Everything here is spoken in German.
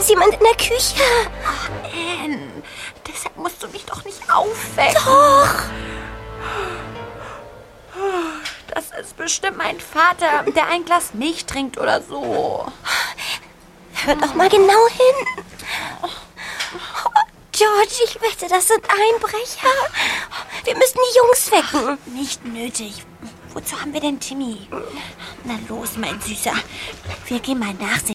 ist jemand in der Küche. Ach, Anne, deshalb musst du mich doch nicht aufwecken. Doch. Das ist bestimmt mein Vater, der ein Glas Milch trinkt oder so. Hör doch mal genau hin. George, ich wette, das sind Einbrecher. Wir müssen die Jungs wecken. Nicht nötig. Wozu haben wir denn Timmy? Na los, mein Süßer. Wir gehen mal nachsehen.